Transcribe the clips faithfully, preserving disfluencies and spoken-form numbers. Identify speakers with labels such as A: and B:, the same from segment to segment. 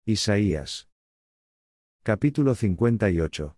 A: Isaías. Capítulo cincuenta y ocho.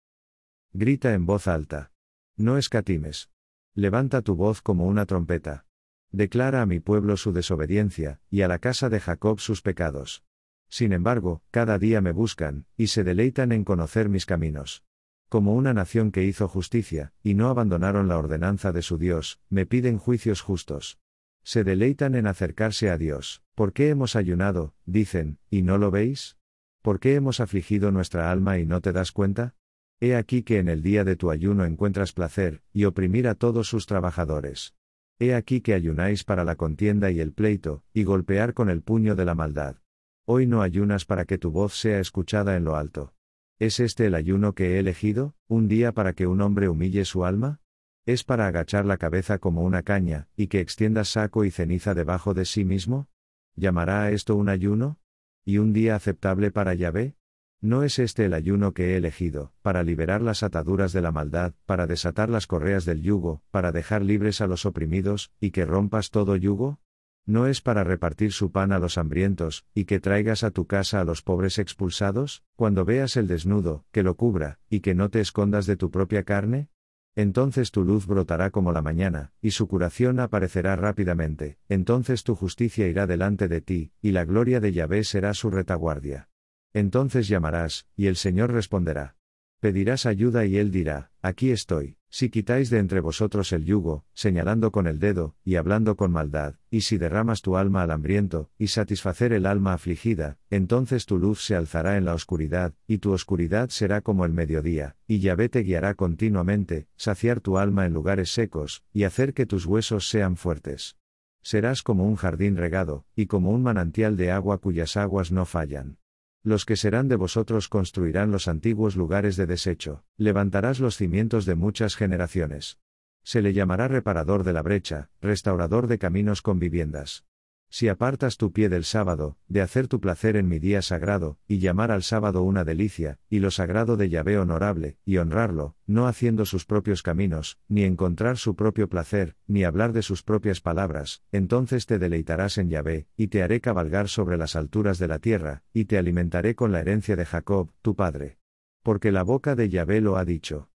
A: Grita en voz alta. No escatimes. Levanta tu voz como una trompeta. Declara a mi pueblo su desobediencia, y a la casa de Jacob sus pecados. Sin embargo, cada día me buscan, y se deleitan en conocer mis caminos. Como una nación que hizo justicia, y no abandonaron la ordenanza de su Dios, me piden juicios justos. Se deleitan en acercarse a Dios. ¿Por qué hemos ayunado, dicen, y no lo veis? ¿Por qué hemos afligido nuestra alma y no te das cuenta? He aquí que en el día de tu ayuno encuentras placer, y oprimir a todos sus trabajadores. He aquí que ayunáis para la contienda y el pleito, y golpear con el puño de la maldad. Hoy no ayunas para que tu voz sea escuchada en lo alto. ¿Es este el ayuno que he elegido, un día para que un hombre humille su alma? ¿Es para agachar la cabeza como una caña, y que extiendas saco y ceniza debajo de sí mismo? ¿Llamará a esto un ayuno? ¿Y un día aceptable para Yahvé? ¿No es este el ayuno que he elegido, para liberar las ataduras de la maldad, para desatar las correas del yugo, para dejar libres a los oprimidos, y que rompas todo yugo? ¿No es para repartir su pan a los hambrientos, y que traigas a tu casa a los pobres expulsados? Cuando veas el desnudo, que lo cubra, y que no te escondas de tu propia carne? Entonces tu luz brotará como la mañana, y su curación aparecerá rápidamente, entonces tu justicia irá delante de ti, y la gloria de Yahvé será su retaguardia. Entonces llamarás, y el Señor responderá. Pedirás ayuda y Él dirá, aquí estoy. Si quitáis de entre vosotros el yugo, señalando con el dedo, y hablando con maldad, y si derramas tu alma al hambriento, y satisfacer el alma afligida, entonces tu luz se alzará en la oscuridad, y tu oscuridad será como el mediodía, y Yahvé te guiará continuamente, saciar tu alma en lugares secos, y hacer que tus huesos sean fuertes. Serás como un jardín regado, y como un manantial de agua cuyas aguas no fallan. Los que serán de vosotros construirán los antiguos lugares de desecho, levantarás los cimientos de muchas generaciones. Se le llamará reparador de la brecha, restaurador de caminos con viviendas. Si apartas tu pie del sábado, de hacer tu placer en mi día sagrado, y llamar al sábado una delicia, y lo sagrado de Yahvé honorable, y honrarlo, no haciendo sus propios caminos, ni encontrar su propio placer, ni hablar de sus propias palabras, entonces te deleitarás en Yahvé, y te haré cabalgar sobre las alturas de la tierra, y te alimentaré con la herencia de Jacob, tu padre. Porque la boca de Yahvé lo ha dicho.